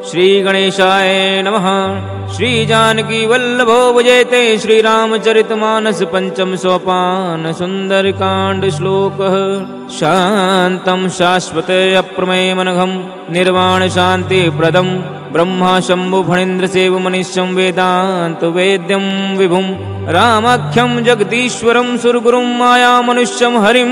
श्री गणेशाय नमः। श्री जानकी वल्लभो भुजयते श्री रामचरितमानस पंचम सोपान सुंदरकांड श्लोकः। शांतं शाश्वत अप्रमेयमनघं निर्वाण शांति प्रदं ब्रह्मा शंभु फणीन्द्र सेव मनीषं वेदांत वेद्यं विभुं रामाख्यं जगदीश्वरं सुरगुरुं माया मनुष्यं हरिं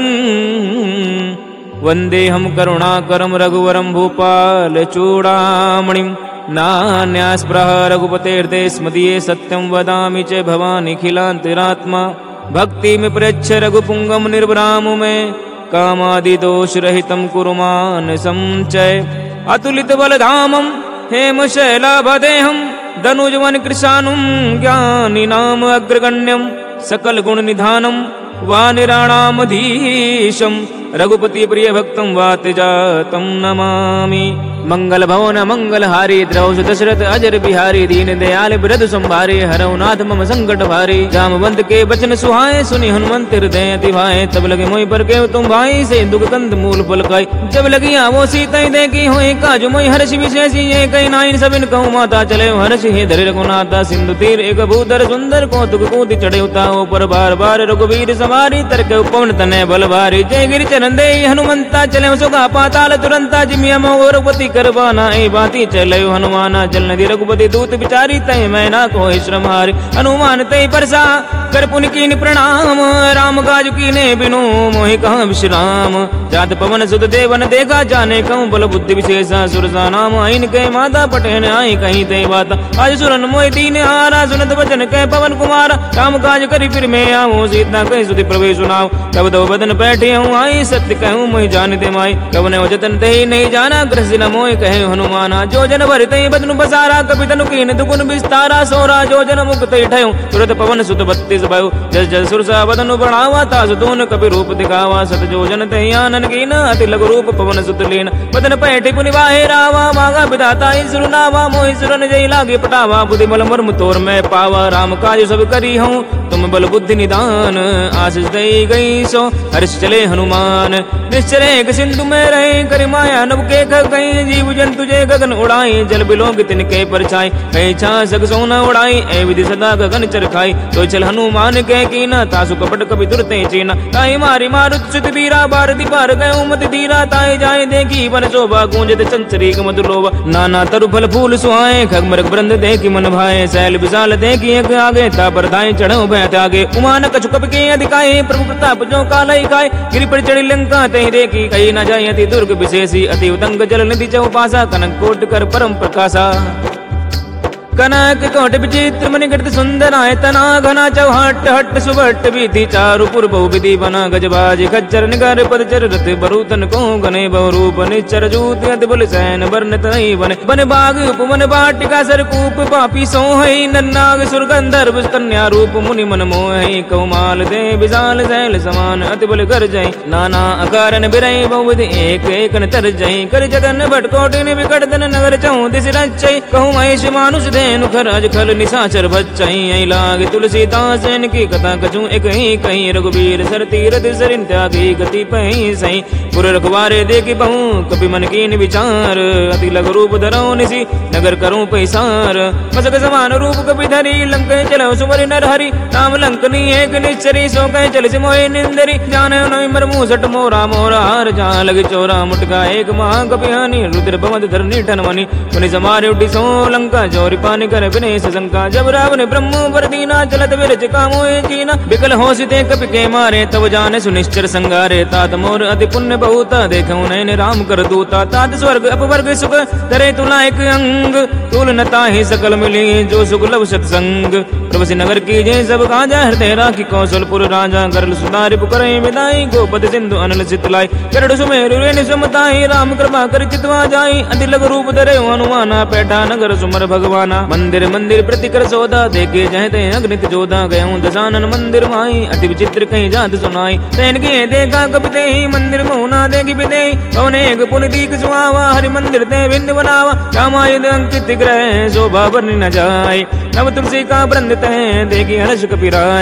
वन्देऽहं करुणाकरं रघुवरं भूपाल चूडामणिं नान्यास्पृह रघुपतेर्दे स्मदीये सत्यं वदामि च भवानिखिलान्तरात्मा भक्तिं प्रयच्छ रघुपुङ्गं निर्वरामु मे कामादिदोषरहितं कुरु मानसं च अतुलितबलधामं हेमशैलाभदेहं दनुजवन कृशानुं ज्ञानिनाम अग्रगण्यं सकलगुणनिधानं वानिराणामधीशं रघुपति प्रिय भक्तं वातजातं नमामि। मंगल भवन मंगल हारी द्रौष दशरथ अजर बिहारी दीन दयाल बिरद संभारे हरौ नाथ मम संकट भारी। जामवंत के बचन सुहाए सुनि हनुमंत हृदय अति भाए तब लगे मोहि पर के तुम भाई से दुख कंद मूल फल खाई। जब लगी आवो सीता देखी होए काज मोहि हर्ष विशेषी ये कई नाइन सबिन कहूँ माता चले हर्ष हे धरे रघुनाथा सिंधु तीर एक भूधर सुंदर कौतुक कूद चढ़े उताओ पर बार बार रघुवीर सवारी तरके उपवन तनय बल भारी। जय गिरि चरण दे हनुमंता चले सुगा पाताल तुरंता जिमिया मोह रघुपति करवाना ए बाती चले हनुमाना जल नदी रघुपति दूत विचारी तय मैना को श्रम हारे। हनुमान तय परसा कर पुनि कीन प्रणाम राम काज कीने बिनु मोहि कहाँ विश्राम। जात पवन सुत देवन देखा जाने कहूँ बल बुद्धि विशेषा सुरसा नाम आइन कह माता पटेन आई कहीं तय बात। आज सुरन मोहि दीन हारा सुनत वचन कह पवन कुमार काम काज करी फिर मैं आऊँ सीता कह सुधि प्रवेश सुनाओ। तब दो बदन बैठे हूँ आई सत्य कहूँ मोहि जान दे माई कवन जतन ते नहीं जाना ग्रस न मोहि कहे हनुमाना। जो जन भरते बदनु बसारा कपि तनु कीन दुगुन विस्तारा सोरा जो जन मुक्त ठयो तुरत पवन सुत 32 भयो। जस जस सुरसा बदनु बढ़ावा तास दोन कपि रूप दिखावा सत जो जन ते आनन कीन अति लघु रूप पवन सुत लीन। बदन पैठि पुनि वाहे रावा मागा विधाता सुर नावा मोहि सुरन जय लागे पटावा बुद्धि बल मर्म तोर मैं पावा। राम काज सब करी हूँ तुम बल बुद्धि निदान आशीष दई गई सो हर्ष चले हनुमान। निश्चर एक सिंधु में रहे कर माया नभ के कहीं जीव जंतु जे गगन उड़ाई जल बिलोक तिनके परछाई कहीं छासक सोना उड़ाई ए विधि सदा गगन चरखाई। तो चल हनुमान कह कीना तासु कपट कपि तुरते चीना ताई मारी मारुत सुत बीरा भारती पार गए मत धीरा ताई जाए देखी वन शोभा गूंजत चंचरीक मधुलोभा। नाना तरु फल फूल सुहाए खगमरग वृंद देखी मन भाए शैल विशाल देखी एक आगे ता पर दाएं चढ़ो बैठ आगे उमान कछु कपि के अधिकाए प्रभु प्रताप जो कालई खाए। गिरि पर चढ़ी लंका तही देखी कहीं न जाए अति दुर्ग विशेषी अति उदंग जल निधि चौपासा कनक कोट कर परम प्रकाशा। कनक कोट विचित्र मणिकृत सुंदर आयतना घना चौहट हट सुभट विधि चारु पूर्व विधि बना गजबाज खच्चर निगर पदचर रथ बरूतन को गने बहुरूप निश्चर जूत अति बल सैन वर्णत नहीं बने बन बाग उपवन वाटिका सरकूप पापी सोहई नन्नाग सुरगंधर्व कन्या रूप मुनि मन मोहई कौमाल दे विशाल शैल समान अति बल कर जय नाना अकारण बिरई बहुविधि एक एक न तर जय कर जगन भट कोटिन विकट दन नगर चहु दिस रचय कहूँ महेश मानुष दे खर अज खल निशाचर बच्चई लाग तुलसीदास की कथा कछू एक ही कहीं रघुवीर सर तीरथ सरिन त्यागी गति पही सही पुर रखवारे देखी बहु कपि मन कीन विचार अति लघु रूप धरो निसी नगर करूं पैसार मसक समान रूप कपि धरी लंक चलो सुवर नर हरि राम लंकनी एक निश्चरी सो कह चल से मोहे निंदरी जाने नई मर मुसट मोरा मोरा हार जहाँ लगे चोरा मुटका एक महा कपि हानि रुद्र पवद धर निठन मणि पुनि समारे उठी सो लंका चोरी पानी कर विनेश शंका। जब रावण ब्रह्म पर दीना चलत विरच कामो कीना विकल होशिते कपि के मारे तब जाने सुनिश्चर संगारे। तात मोर अति पुण्य बहुता देखो नैन राम कर दूता तात स्वर्ग अपवर्ग सुख धरे तुला एक अंग तुल नता ही सकल मिली जो सुख लव सत्संग। प्रभु नगर की जय सब काजा हृदय राखी कौशलपुर राजा करल सुधारि पुकरई विदाई गोपद सिंधु अनल चितलाई करड़ सुमेरु रेण समताई राम कृपा कर चितवा जाई अति लघु रूप धरे हनुमाना पैठा नगर सुमर भगवाना। मंदिर मंदिर प्रतिकर सौदा देखे जहते अग्नित जोधा गयऊं दशानन मंदिर माई अति विचित्र कहीं जात सुनाई तैन के देखा कपिते ही मंदिर मोहना देखी बिदे कौने एक पुनिदीक सुहावा हरि मंदिर ते भिन्न बनावा रामायुध अंकित ग्रह शोभा वर्णि न जाए नव तुलसी का वृंद तह देखी हर्ष कपिराय।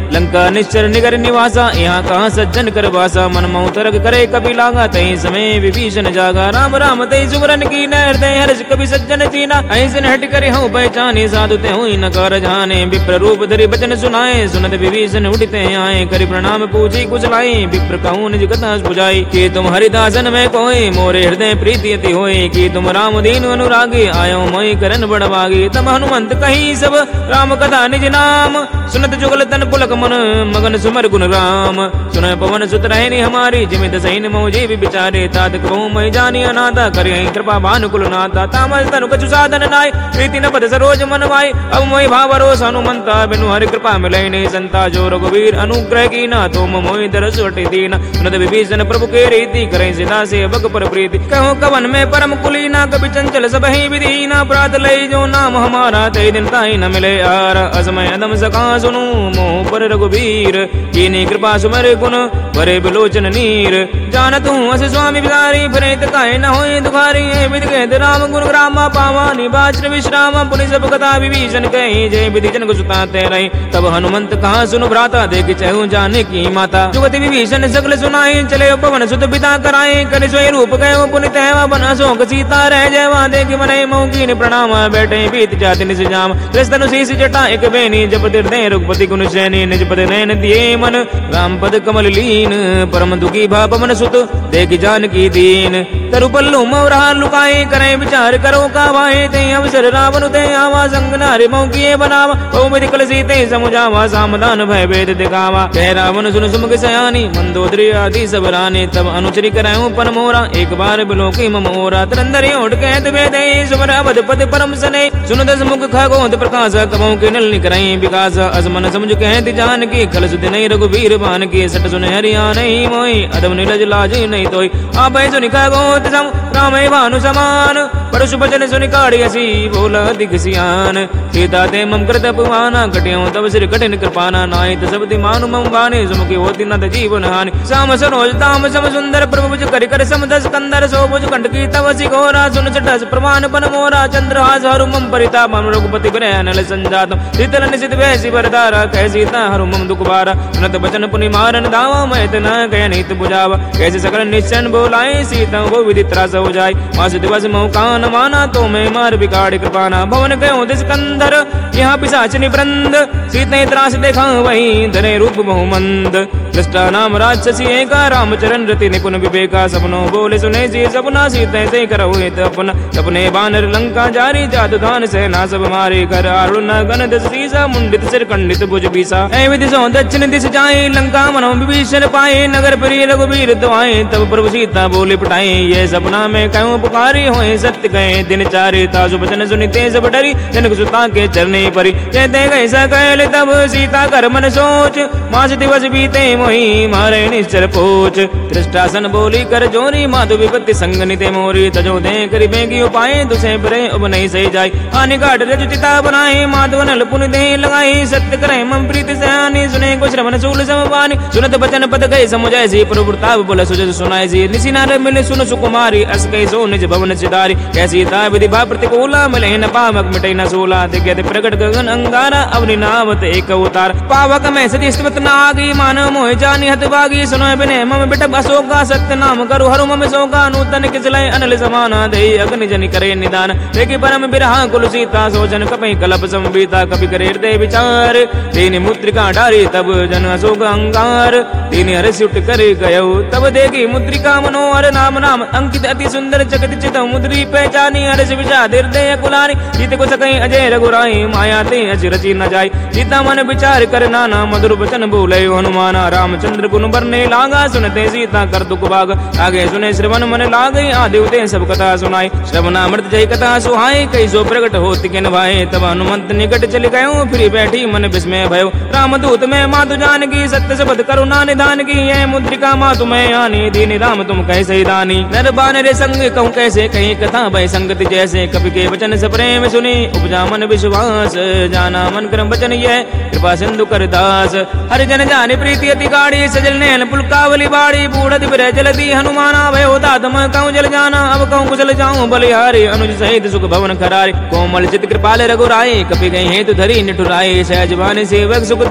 लंका निश्चर निगर निवासा, यहाँ कहाँ सज्जन कर वासा। मन मऊ तरक करे कभी लागा, तई समय विभीषण जागा। राम राम तई सुमरन की हृदय हर्ष कभी सज्जन चीना। ऐसन हट करे हूँ पहचाने, साधु ते हुई न कर जाने। विप्र रूप धरि बचन सुनाए, सुनत विभीषण उठते आए। करि प्रणाम पूछी कुशलाई, विप्र कहूँ निज कथा बुझाई। कि तुम हरिदासन में कोई, मोरे हृदय प्रीति अति होई। कि तुम राम दीन अनुरागी, आयो मोहि करन बड़भागी। तब हनुमंत कही सब राम कथा निज नाम, सुनत जुगल तन पुलक मन मगन सुमर गुण राम। सुन पवन सुत रहनी हमारी, जिमित सैन मोह जीव विचारे। तात कहूँ मैं जानी अनाथा, करि कृपा भानुकुल नाथा। तामस तनु कछु साधन नाय, प्रीति न पद सरोज मन भाई। अब मोहि भाव रोस हनुमंता, बिनु हरि कृपा मिलै नहीं संता। जो रघुवीर अनुग्रह कीना, तुम मोहि दरस हटि दीना। सुनत विभीषण प्रभु के रीति, करै सीता सेवक पर प्रीति। कहूँ कवन में परम कुलीना, कभी चंचल सबहि विधीना। अपराध लई जो नाम हमारा, ते दिन ताहि न मिले आरा। असमय अदम सका सुनु, मोह पर रघुवीर। कीनी कृपा सुमर गुण, भरे बिलोचन नीर। जानत हूँ अस स्वामी बिचारी, फिरे काहे न होई दुखारी। विधि कहत राम गुण ग्रामा, पावानी बाचर विश्राम। पुनि सब कथा विभीषण कही, जय विधि जन सुता ते रही। तब हनुमंत कहा सुनु भ्राता, देख चहु जाने की माता। जुगति विभीषण सकल सुनाई, चले पवन सुत पिता कराए। कर सोई रूप गए पुनित है, बन अशोक सीता रह जयवा। देख मनै मौकीन प्रणाम, बैठे बीत जाति निज जाम। कृष्ण शीस जटा एक बेनी, जप हृदय रघुपति गुण सैनी। निज पद नैन दिए मन, राम पद कमल लीन। परम दुखी भा पवन सुत, देख जानकी दीन। तरु पल्लु मौरा लुकाए, करे विचार करो कावाए। ते अवसर रावण ते आवा, संग नारि मौकिए बनावा। बहुमति कल सीते समुझावा, सामदान भय भेद दिखावा। कह रावण सुन सुमुख सयानी, मंदोदरी आदि सब रानी। तब अनुचरी कराऊं पन मोरा, एक बार बिलोकी मम ओरा। तरंदरी ओढ़ कहत भेदे, सुमर अवध पद परम सने। सुन दस मुख खगोत प्रकाश, कबहु के नल निकरई विकास। असमन समझ कहत जान की, खल सुध नहीं रघुवीर बान की। सट सुन हरिया नहीं मोई, अदम नीरज लाज नहीं तोई। आप सुनि खगोत सम, राम भानु समान। परशु बचन सुनि काढ़ी हसी, बोला दिख सियान। सीता ते मम कृत पुमाना, कटियों तब सिर कठिन कृपाना। नाहित सब मानु मम गाने, सुमुखी होती न जीवन हानि। श्याम सरोज दाम सम सुंदर, प्रभु भुज कर कर सम दस कंदर। सो भुज कंठ की तव सिघोरा, सुन सटस प्रमाण पन मोरा। चंद्रहास हरु मम परिताप, मम रघुपति विनय नल संजातम। शीतल निशित वैसी बरदारा, कह सीता हरु मम दुख बारा। सुनत बचन पुनि मारन दावा, मैं तना कह नहीं बुझावा। कैसे सकल निश्चन बोलाए, सीता वो विधि त्रास हो जाए। मास दिवस मोह कान माना, तो मैं मार बिगाड़ कृपाना। भवन गयो दिस कंधर, यहाँ पिशाचिनी वृंद। सीते त्रास देखा वही, धरे रूप बहुमंद। दृष्टा नाम राक्षसी एका, रामचरण रति निपुण विवेका। सपनो बोले सुने सी सपना, सीते से करो अपना। सपने बानर लंका जारी, जादू दान सेना सब मारे। कर आरुण गण दस सीसा, मुंडित सिर खंडित भुज बीसा। ऐ विधि सो दक्षिण दिश जाए, लंका मनो विभीषण पाए। नगर प्रिय रघुवीर दुआए, तब प्रभु सीता बोले पटाए। ये सपना में कहूँ पुकारी, होए सत्य गए दिन चारे। तासु बचन सुनिते सब डरी, जनक सुता के चरने परी। कहते गए सकल तब सीता कर मन सोच, मास दिवस बीते मोही मारे निश्चर पोच। दृष्टासन बोली कर जोरी, माधु विपत्ति संग निते मोरी। तजो दे करी बेगी उपाय, दुसे परे अब नहीं सही जाय। आने काट रजु चिता बनाए, माधव नल पुनि दे लगाई। सत्य करे मम प्रीति सयानी, सुने को श्रवण सूल समपानी। सुनत बचन पद गए समुझाय सी, प्रभु प्रताप बोला सुजस सुनाय सी। निसी नार मिले सुन सुकुमारी, अस कई सो निज भवन सिधारी। कैसी ता विधि भा प्रतिकूला, मिले न पावक मिटे न सोला। दिग्गत प्रकट गगन अंगारा, अवनि नावत एक अवतार। पावक में सती स्तुत नागी, मानव मोह जानी हत भागी। सुनो बिने मम बिटप अशोका, सत्य नाम करु हरु मम शोका। नूतन किसलय अनल समाना, दे अग्नि जनि करे निदान। देखि परम बिरहा कुल सीता, सोचन कपि कलप संबीता। कपि करे हृदय विचार, तीन मुद्रिका डारी तब जन अशोक अंगार। तीन हर्ष उठ करे गयो, तब देखी मुद्रिका मनोहर। नाम नाम अंकित अति सुंदर, जगत चित मुद्री पहचानी। हर्ष विषाद हृदय कुलानी, जीत को सकई अजय रघुराई। माया ते अच रची न जाय, सीता मन विचार कर नाना। मधुर वचन बोले हनुमाना, रामचंद्र गुण बरने लागा। सुनते सीता कर दुख भाग, आगे सुने श्रवण मन लागई। आदि उदय सब कथा सुनाई, श्रवणामृत जय कथा सुहाई। कई सो प्रकट होति के नभाए, तब हनुमंत निकट चल गयो। फिर बैठी मन विस्मय भयो, रामदूत में मातु जानकी। सत्य सबद करुणा निधान की, यह मुद्रिका मातु में आनी। दीन राम तुम कैसे दानी, नर बानर संग कहूँ कैसे। कहीं कथा भय संगति जैसे, कपि के वचन सब प्रेम सुनी। उपजा मन विश्वास, जाना मन क्रम वचन यह। कृपा सिंधु कर दास, हरि जन जाने प्रीति अति गाढ़ी। सजल नैन पुलकावली बाड़ी, बूढ़ दिव्य जलदी हनुमाना। भय होता तम कहूँ जल जाना, अब कहूँ कुशल जाऊँ बलिहारी। अनुज सहित सुख भवन खरारी, कोमल चित कृपाल रघुराई। कपि गई हेतु धरी निठुराई, सहज भान सेवक सुख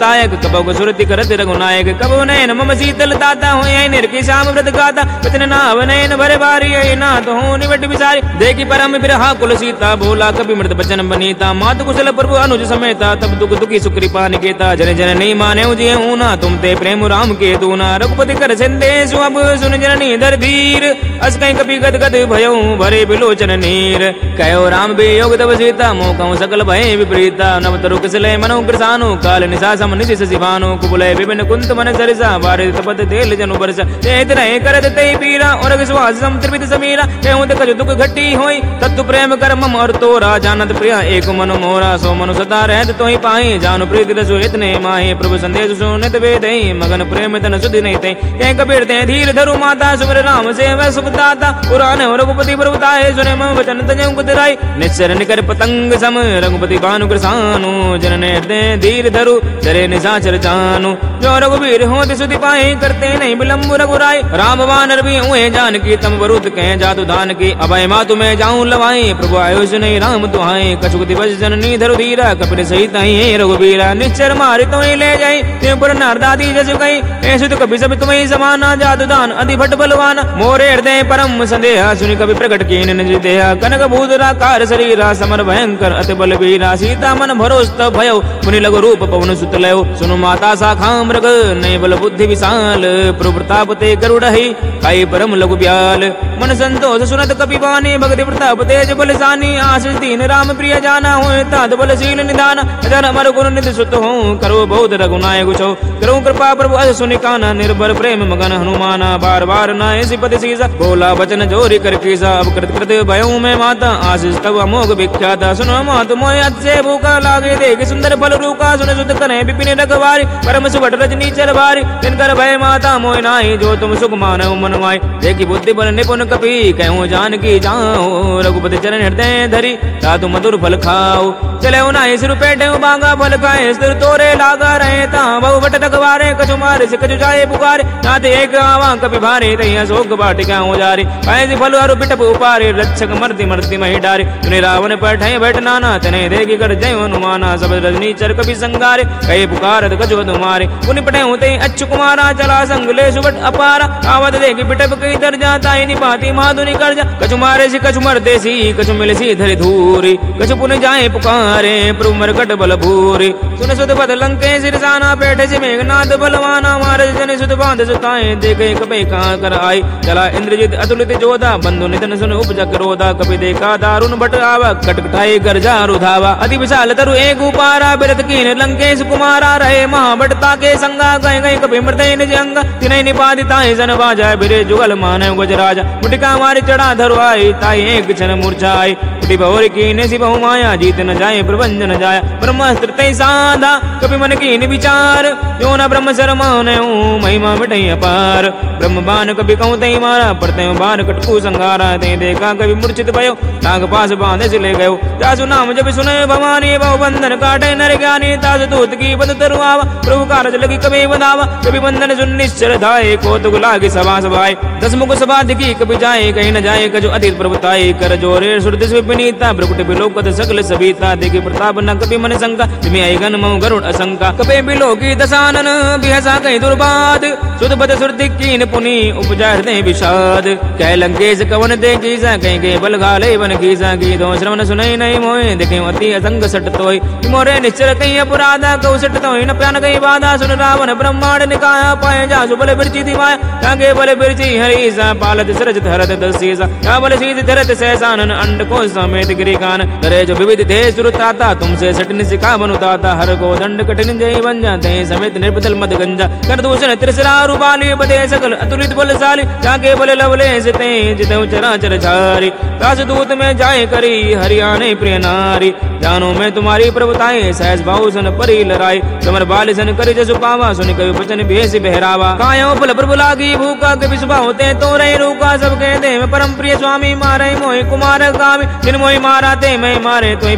दायक कबो सुरति करत रघुनायक कबो नयन मम शीतल ताता हो निर्की श्याम व्रत गाता वचन नाव नयन भरे बारी ना तो हो निवट विचारी देखी परम बिरहा कुल सीता बोला कभी मृत बचन बनीता मातु कुशल प्रभु अनुज समेता तब दुख दुखी सुकृपा निकेता जन जन नहीं माने उजे ऊना तुम ते प्रेम राम के दूना रघुपति कर संदेश अब सुन जननी धर धीर अस कहीं कभी गद गद भयो भरे बिलोचन नीर कहो राम वियोग तब सीता मोकहु सकल भय विपरीता नव तरु किसले मनो कृसानु काल निशा सम निधि शिवानु कुबुले विभिन्न कुंत मन सरसा बारिश तपत तेल जनु बरसा तेत रहे करत ते पीरा और विश्वास सम त्रिविध समीरा कहूँ कछु दुख घटी होई तत्तु प्रेम कर मम और तोरा जानत प्रिया एक मनु मोरा सो मनु सदा रहत तो ही पाई जानु प्रीति रसु इतने माहे प्रभु संदेश सुनित वेद मगन प्रेम तन सुधि नहीं थे कह कबीर ते धीर धरु माता सुमर राम से वह सुख दाता पुराण रघुपति प्रभुताए सुने मम वचन तजय कुतराई निश्चर निकर पतंग सम रघुपति भानु कृसानु जनने दे धीर धरु चरे निशाचर जानु जो रघुवीर होते सुधि पाए करते नहीं विलंब रघुराई राम वानर भी हुए जान की तम वरुत कह जातु दान की अभय मातु मैं जाऊं लवाई प्रभु आयुष नहीं राम तुहाई कछुक दिवस जननी धरु धीरा कपिल सहित ही रघुवीरा निश्चर मारे तो ले जाई ते पर नारदादी जसु गई ऐसे तो कभी सब तुम्हें समाना जादु दान अधि भट बलवान मोरे हृदय परम संदेहा सुनि कभी प्रकट कीन निज देहा कनक भूधरा कार शरीरा समर भयंकर अति बल वीरा सीता मन भरोस तब भयो मुनि लघु रूप पवन सुत लयो सुनु माता शाखा मृग नय बल बुद्धि विशाल प्रभु प्रताप ते गरुड़ ही काई परम लघु ब्याल मन संतोष सुनत कपि बानी भक्ति प्रताप तेज बल सानी आशीष दीन राम प्रिय जाना हो तात बल शील निदान अजर अमर गुण निधि सुत हो करो बहुत रघुनायक छो करो कृपा प्रभु अस सुनि काना निर्भर प्रेम मगन हनुमाना बार बार नाय सिपति सीसा बोला वचन जोरी कर कीसा अब कृत कृत भयऊ में माता आशीष तब अमोघ विख्याता सुनो मात मोय से भूखा लागे देख सुंदर फल रूका सुन सुत कने विपिन रखवारी परम सुभट रजनी चर भारी तिनकर भय माता मोय नाई जो तुम सुख मानव मन माय देखी बुद्धि बल निपुण कपि कहूँ जान की जाओ रघुपति चरण हृदय धरी तातु मधुर फल खाओ चले नाई सिर पेटे बांगा फल खाए स्थिर तोरे लागा रहे ता बहु बट तकवारे कछु मारे से कछु जाए पुकारे नाते एक आवा कपि भारे तैया शोक बाटिका हो जारे कैसे फल अरु बिटप उपारे रक्षक मर्ति मर्ति मही डारे तुने रावण पर ठय बैठ नाना तने देखी कर जय हनुमाना सब रजनी चर कपि संगारे कहे पुकारत कछु तुम्हारे पुनि पटे होते अच्छु कुमारा चला संगले सुबट अपारा आवत देखी बिटप कई दर जाता ही निपाती माधुनि कर जा कछु मारे से कछु मरते सी कछु मिले सी धरि धूरी कछु पुनि जाए पुकारे प्रभु मरकट बल भूरी सुन सुत पद लंके सिरसाना पेटे से मेघनाथ बलवाना मारे जन सुत बांध सुताए देखे कपि कहाँ कर आई चला इंद्रजित अतुलित जोधा बंधु निधन सुन उपज क्रोधा कपि देखा दारुण भट आवा कटकटाई कर जा रुधावा अति विशाल तरु एक उपारा बिरत कीन लंकेश कुमारा रहे महाभटता के संगा गए गए कपि मृदय निज अंग तिनहि निपादिता सन बाजा बिरे जुगल मानव गजराजा मुटिका मारी चढ़ा धरु आई ताई एक क्षण मूर्छाई उठी भौर कीने सी बहु माया जीत न जाए प्रभंजन जाया ब्रह्मास्त्र तै साधा कपि मन कीन विचार जो न ब्रह्म शर्माने महिमा मिटई अपार ब्रह्म बाण कभी कहूँ तई मारा पड़ते बाण कटकू संगारा ते देखा कभी मूर्छित भयो नाग पास बांधे से ले गयो जासु नाम जब सुने भवानी बहु बंधन काटे नर ज्ञानी तास दूत की बद तरु आवा प्रभु कारज लगी कभी बदावा कभी बंधन सुन निश्चर धाये कौतुक लागे सभा सभाए दस मुख सभा दिखी कभी जाए कहीं न जाए कजो अतीत प्रभुताई कर जोरे सुरदिश विनीता प्रकुट बिलोकत सकल सभीता देखी प्रताप न कभी मन शंका तुम्हें आई गन मऊ गरुड़ असंका कपे बिलोकी दसानन बिहसा कहीं दुर्बाद सुध बद सुरदि कीन पुनि उपजा हृदय विषाद कह लंकेश कवन दे कीसा कहीं के बल घाले बन कीसा की दो श्रवण सुनई नहीं मोए देखे अति असंग सट तोय मोरे निश्चर कहीं अपराधा कौ सट तोय न प्यान कहीं बाधा सुन रावण ब्रह्मांड निकाया पाए जा सुबल बिरची दिवाय तांगे बल बिरची हरीसा पालत सरज धरत दसीसा या बल सीध धरत सहसानन अंड को समेत गिरिकान करे जो विविध थे सुरताता तुमसे सटन सिखा बनुताता हर को दंड कठिन जय बन जाते समेत निर्बदल मद गंजा कर दूषण त्रिसरा रूपाली बदे सकल अतुलित बलशाली जाके बल लवले सिते जितउ चराचर झारी दास दूत में जाए करी हरियाणे प्रिय नारी जानो मैं तुम्हारी प्रभुताए सहज भाव सन परी लराई कमर बाल सन करी जसु पावा सुन कवि बचन भेष बहरावा कायो फल प्रभु लागी भूखा कभी सुबह होते तो रहे रूका सब कहते मैं परम प्रिय स्वामी मारे मोहि कुमार गामी जिन मोहि मारा ते मैं मारे तो पर बाद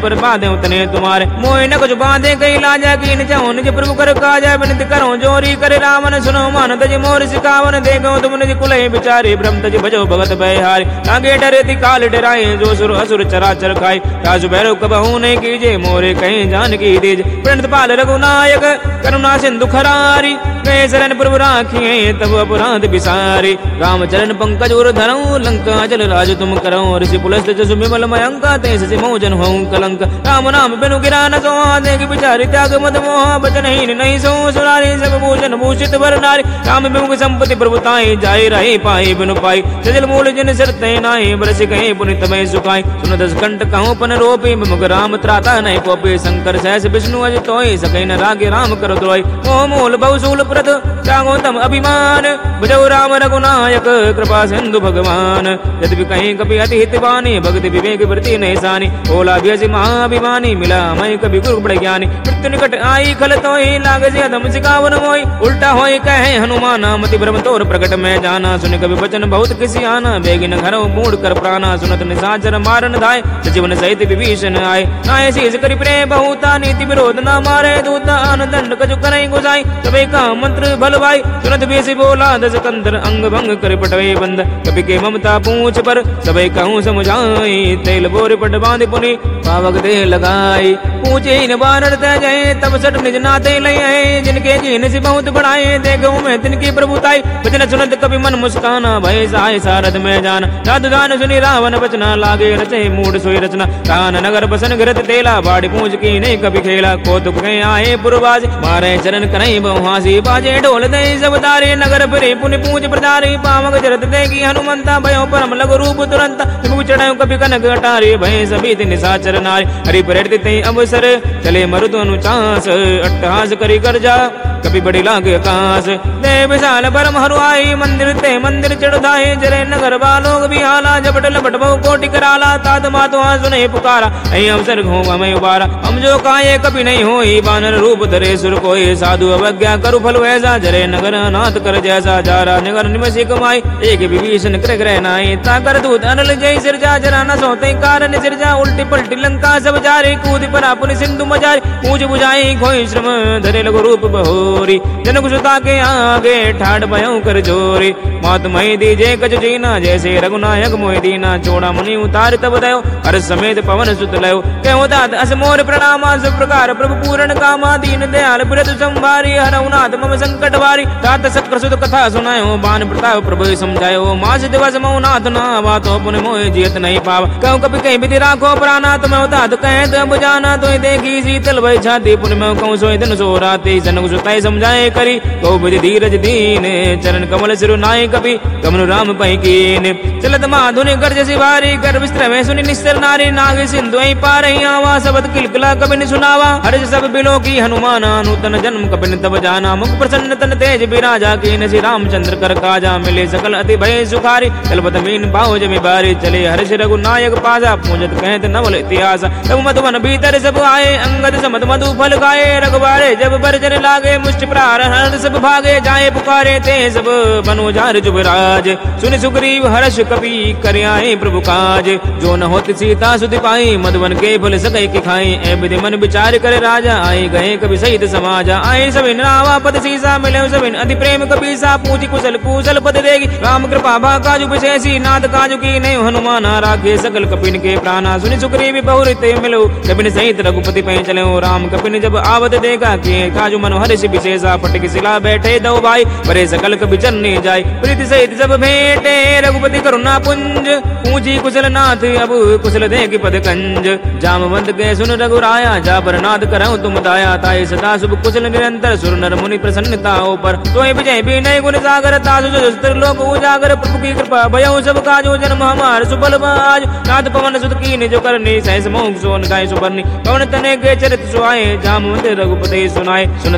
उतने तुम्हारे मोह न कुछ बांधे कई लाजा की निज प्रभु कर काजा विनती करो जोरी करे रावण सुनो मान तज मोर सिकावन देखो तुम निज कुलय बिचारे ब्रह्म तज भजो भगत बहारी लागे डरे ति काल डराए जो सुर असुर चराचर खाई राजु भैरव कबहू नहीं कीजे मोरे कहीं जान की दीज प्रणत पाल रघुनायक करुणा सिंधु खरारी गए शरण प्रभु राखिए तब अपराध बिसारी रामचरण पंकज उर धरऊ लंका जल राज तुम करो ऋषि पुलस्त जसु विमल मयंका तेज से मोजन हो कलंक राम नाम बिनु गिरा न सो देख बिचारी त्याग मद मोह बचन हीन नहीं सो सुरारी सब भूषण भूषित वर नारी राम विमुख संपत्ति प्रभुताई जाय रहे पाई बिनु पाई सजल मूल जिन सिर ते नाई बरस गए पुनित में सुखाई सुन दस कंठ कहूँ पन रोपी विमुख राम त्राता नहीं पोपी शंकर सहस विष्णु अज तोय सकै न रागे राम करो द्रोय मोह मूल बहुसूल प्रद त्यागो तम अभिमान भजो राम रघुनायक कृपा सिंधु भगवान यद्यपि कहीं कभी अति हितवानी भक्ति विवेक वृत्ति नहीं सानी ओला भी महाभिमानी मिला मैं कभी गुरु बड़ ज्ञानी मृत्यु निकट आई खल तो ही लाग से अधम सिकावन मोई उल्टा होई कहे हनुमान मति भ्रम तोर प्रकट में जाना सुन कभी वचन बहुत किसी आना बेगिन घरों मूड कर प्राणा सुनत निशाचर मारन धाय सजीवन सहित विभीषण आए नाय शीस करि प्रेम बहुता नीति विरोध न मारे दूता आन दंड कजु करई गुसाई तबे का मंत्र भल भाई तुरंत बेसी बोला दस कंदर अंग भंग कर पटवे बंद कभी के ममता पूछ पर सबे कहूँ समझाई तेल बोर पट बांध पुनि पावक दे लगाई पूछे इन बानर ते जाए तब सट निज नाते लय जिनके जीन से बहुत बढ़ाए देखो मैं तिनकी प्रभुताई वचन सुनत कभी मन मुस्काना भय साय सारथ में जान साधु दान सुनी रावण बचना लागे रचे मूड सोई रचना कान नगर बसन घरत तेला बाड़ी पूछ की नहीं कभी खेला कौतुक गए आए पुरबाज मारे चरण करई बहुहासी बाजे ढोल दे सब तारे नगर फिरे पुनि पूछ प्रचारी पावक जरत देगी हनुमंता भयो परम लघु रूप तुरंत चढ़ायो कभी कनक अटारे भय सभी निशाचर नारी हरि प्रेरित अवसर चले मरुत अनुचास अट्टहास करी कर जा कभी बड़ी लागे आकाश दे विशाल परम हरुआई मंदिर ते मंदिर चढ़ाए जरे नगर वालों भी हाला जबट लपट बहु कोटि कराला तात मातो सुने पुकारा ऐ अवसर घो हमें उबारा हम जो काये कभी नहीं होई बानर रूप धरे सुर कोई साधु अवज्ञा करु फल वैसा जरे नगर अनाथ कर जैसा जारा नगर निमसी कमाई एक विभीषण कृ ग्रह नाई ताकर दूत अनल जय सिरजा जरा न सोते कारण सिरजा उल्टी पलटी लंका सब जारी कूद पर पुनि सिंधु मजारी पूछ बुझाई खोई श्रम धरे लघु रूप बहोरी जनक सुता के आगे ठाड़ भयो कर जोरी मात मई दीजे कछ जीना जैसे रघुनायक मोहि दीना चोड़ा मुनि उतार तब दयो हर समेत पवन सुत लयो कहो दात अस मोर प्रणाम सब प्रकार प्रभु पूर्ण कामा दीन दयाल बिरध संभारी हरउनाथ मम संकट वारी तात सक्र सुत कथा सुनायो बान प्रताप प्रभु समझायो मास दिवस मौनाथ ना बातो पुनि मोहि जियत नहीं पाव कहूँ कभी कहीं विधि राखो प्राणा तुम उतात कहे तब जाना तो देखी शीतल भय छाती पुनि में कहूँ सोई दिन सो राती जनक सुताई समझाए करी कहो विधि धीरज दीन चरण कमल सिरु नाई कभी कमनु राम पही कीन चलत माधुनि गर्ज सिवारी कर विस्त्र में सुनि निस्तर नारी नाग सिंधु पार आवा सबद किलकिला कभी न सुनावा हर्ष सब बिलो की हनुमान नूतन जन्म कभी न तब जाना मुख प्रसन्न तन तेज बिराजा कीन श्री रामचंद्र कर काजा मिले सकल अति भय सुखारी कलपत मीन पाओ जमी बारी चले हर्ष रघुनायक पासा पूजत कहत नवल इतिहास तब मधुवन भीतर सब आए अंगद समत मधु फल गाए रघुबारे जब बरजन लागे मुष्टि प्रार हर सब भागे जाए पुकारे ते सब बनोजार जुबराज सुन सुग्रीव हर्ष कपि कर आए प्रभु काज जो न होत सीता सुधि पाई मधुवन के फल सकै के खाई ए विधि मन विचार करे राजा आए गए कभी सहित समाजा आए सभी नावा पद सीसा मिले सभी अति प्रेम कपि सा पूजी कुशल कुशल पद देगी राम कृपा भा काजु विशेषी नाथ काजु की नहीं हनुमान राखे सकल कपिन के प्राणा सुनि सुग्रीव बहुरित मिलो कपिन सहित रघुपति पे चले राम कपिन जब आवत देखा के काजु मन हर्ष विशेषा फटक शिला बैठे दो भाई परे सकल कपि चरनी जाय प्रीति सहित सब भेंटे रघुपति करुणा पुंज पूजी कुशल नाथ अब कुशल देख पद कंज जामवंत के सुन रघुराया जा पर नाथ करऊं तुम दाया ताई सदा शुभ कुशल निरंतर सुर नर मुनि प्रसन्नता ऊपर तोय विजय भी नहीं गुण सागर तासु सुस्त्र लोक उजागर प्रभु की कृपा भयउ सब काजो जन्म हमार सुबल बाज नाथ पवन सुत कीन जो करनी सहस मोह सोन गाय सुबरनी पवन तने के चरित सुहाए जामवंत रघुपति सुनाए सुनत कृपा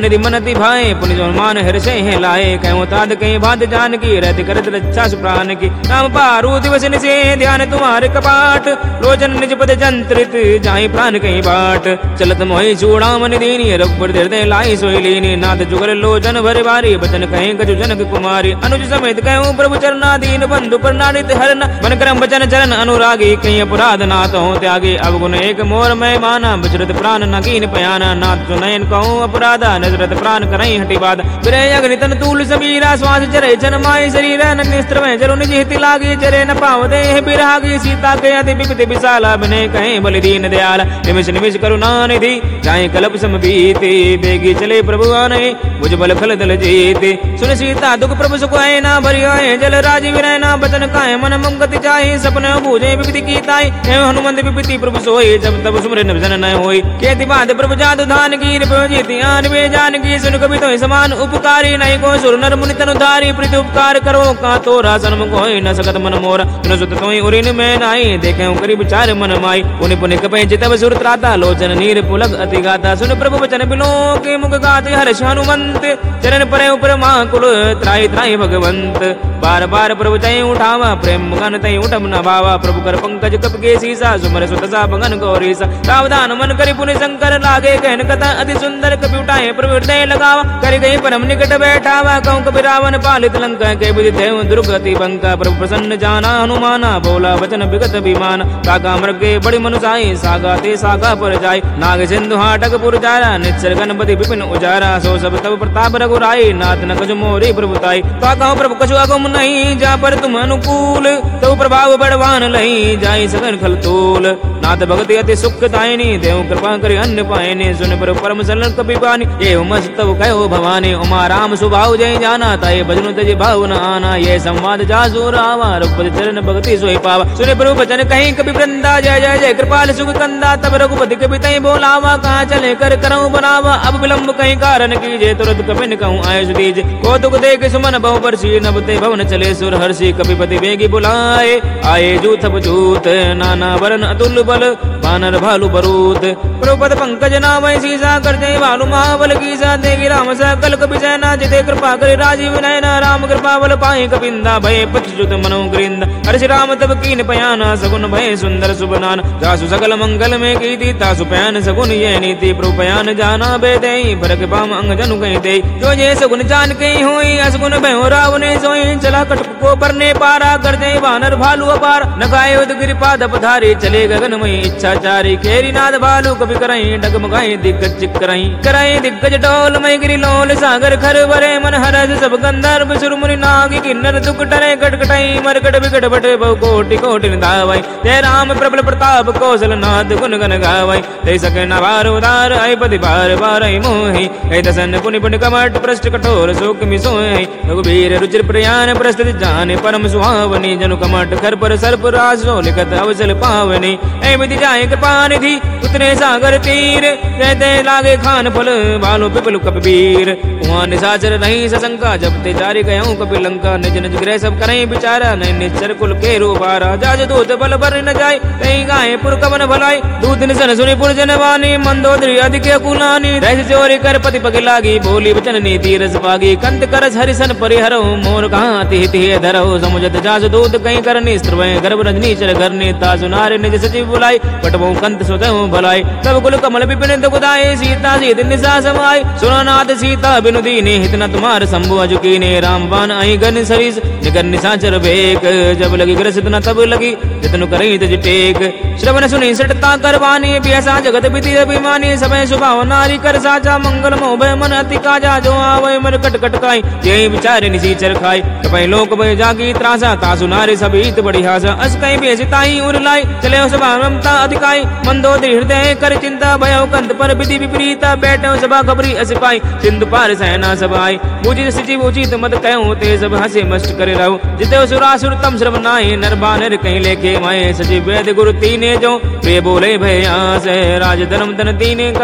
निधि मनति भाए पुनि जो मान हर्षे है लाए कहो ताद कहीं भात जान की रहते करत रक्षा सुप्राण की नाम पारू दिवस निसे ध्यान तुम्हारे कपाट लोचन निज पद जंत्रित जाई प्राण कहीं बाट चलत मोहि चूड़ामन दीनी रघुबर हृदय लाई सोई लीनी नाथ जुगल लोचन भरे बारी बचन कहीं कछु जनक कुमारी अनुज समेत कहूँ प्रभु चरणाधीन बंधु प्रणादित हरन मन करम बचन चरण अनुरागी कहीं अपराध नाथ हो त्यागी अवगुण एक मोर मैं माना विचरत प्राण नकीन पयाना नाथ सुनयन कहूँ अपराधा नजरत प्राण करई हटी बाध विरय अग्नि तन तूल सबीरा श्वास चरे जन माय शरीर नस्त्र में जरु निज हित लागी चरे न पाव देह बिरागी सीता के अति विपति विशाला बने कहीं बलि दीन दयाल निमिष निमिष करुणा निधि जाए कलप सम बीते बेगी चले प्रभु आने भुज बल खल दल जीते सुन सीता दुख प्रभु सुख आए ना भरि आए जल राजी विनय ना बचन काहे मन मंगति चाहे सपने बूझे विपति की ताई हनुमंत विपति प्रभु सोई जब तब सुमरे भजन न होई केति बात प्रभु जादु धान की जीति आन वे जान की सुन कभी तो समान उपकारी नहीं को सुर नर मुनि तनु धारी प्रीति उपकार करो का तो रासन कोई न सकत मन मोर सुन सुत तोई उरिन में नाई देखे करी विचार मन माई पुनि पुनि कपै चितव सुर त्राता लोचन नीर पुलक अति गाता सुन प्रभु वचन बिलो के मुख गाते हर्ष हनुमंत चरण परे ऊपर माकुल त्राई त्राई भगवंत बार बार प्रभु तय उठावा प्रेम गन तय उठम न भावा प्रभु कर पंकज कप के सीसा सुमर सुत सा भगन गौरीसा सावधान मन करि पुनि शंकर लागे कहन कथा अति सुंदर कपि उठाए प्रभु हृदय लगावा करि गई परम निकट बैठावा कहूँ कपि रावण पालित लंका के बुद्धि देव दुर्गति बंका प्रभु प्रसन्न जाना हनुमाना बोला वचन विगत विमान काका मृगे बड़ी मनुसाई सागा ते सागा पर जाय नाग सिंधु हाटक पुर जारा नित्सर गणपति विपिन उजारा सो सब तब प्रताप रघुराई नाथ न कछु मोरी प्रभुताई काका प्रभु कछु अगम नहीं जा पर तुम अनुकूल तो प्रभाव बड़वान लही जाई सगन खल तोल नाथ भगति अति सुख दायनी देव कृपा करि अन्न पायने सुन पर परम सलन कपि बानी ये मस्तव कहो भवानी उमा राम सुभाव जय जाना ताये भजनु तज भाव न आना ये संवाद जासु रावा रघुपति चरण भगति सोई पावा सुन प्रभु वचन कहीं कभी वृंदा जय जय जय कृपाल सुख कंदा तब रघुपति कभी तई बोलावा कहाँ चले कर करऊं बनावा अब विलंब कहीं कारण कीजे तुरंत कपिन कहूँ आयुष दीजे कौतुक देख सुमन बहु परसी नभते भवन चले सुर हर्षि कपिपति बेगी बुलाए आए जूथ जूत नाना वरन अतुल बल बानर भालु बरूत प्रभुपद पंकज नाम सीसा करते भालु महाबल कीसा देगी राम सकल कपि सेना जिते कृपा करे राजीव नयना राम कृपा बल पाए कपिंदा भय पच्युत मनो ग्रिंद हर्ष राम तब कीन पयाना सगुन भय सुंदर सुबनान जासु सकल मंगल में कीति तासु पयान सगुन ये नीति प्रभु पयान जाना बेदे भरक पाम अंग जनु कहीं दे जो ये सगुन जान कहीं हुई असगुन भयो रावने सोई चला कटक को परने पारा कर दे वानर भालू अपार न गाय उदगिरि पाद पधारे चले गगन में इच्छाचारी खेरी नाद भालू कभी करई डगमगाई दिग्गज चिकरई करई दिग्गज डोल मय गिरि लोल सागर खर भरे मन हरस सब गंधर्व सुर मुनि नाग किन्नर दुख डरे कटकटाई मरकट विकट बटे बहु कोटि कोटि धावई जय राम प्रबल प्रताप कौशल नाथ गुण गन गावई जय सके नवार उदार ऐपति बार बार मोहि ऐ दसन पुनि पुनि कमट पृष्ठ कठोर शोक मिसोहि रघुबीर रुचिर प्रयाण प्रस्तुत जाने परम सुहावनी जनु कमट खर पर सर्प रासो लिखत अवसल पावनी ऐ विधि जाए कृपा निधि उतरे सागर तीर रहते लागे खान फल बालो पिपल कपीर वहाँ निशाचर नहीं सशंका जब ते जारी गयऊँ कपि लंका निज निज ग्रह सब करई बिचारा नहीं निश्चर कुल के रूपारा जाज दूत बल बर न जाय कहीं गाय पुर कवन भलाई दूत निशन सुनि पुर जनवानी मंदोदरी अधिक कुलानी रह चोरी कर पति पग लागी बोली वचन नीति रस पागी कंत करस हरिसन परिहरो मोर कहाँ तिहि धरो समुझत जास दूत कहीं करनी स्त्रवय गर्भ रजनी चर घरने तासु नारे निज सचिव बुलाई पटवो कंत सुतहु भलाई तब कुल कमल विपिन दुखदाई सीता सीत निशा समाई सुरनाथ सीता बिनु दीने हित न तुम्हार शंभु अजुकीने रामबान आई गन सरिस निकर निशाचर बेक जब लगी ग्रसित न तब लगी जितनु करई तज टेक श्रवण सुनी सटता करवानी प्यासा जगत बिति अभिमानी समय सुभाव नारी कर साचा मंगल मोह मन अति काजा जो आवै मर कट कटकाई यही विचारे निशीचर खाई कपै लोक भय जागी त्रासा तासु नारी सभीत बड़ी हासा अस कहीं बेसिताई उर लाई चले सभा ममता अधिकाई मंदोदरी हृदय कर चिंता भयो कंत पर विधि विपरीता बैठो सभा खबरी असिपाई सिंधु पार सहना सभाई पूजित सिचिव उचित मत कहूँ ते सब हंसे मस्त करे रहो जिते सुरासुर तम श्रवनाए नर बानर कहीं लेके माए सचिव वैद्य गुरु तीने जो प्रिय बोले भय आस राज धर्म धन तीने कर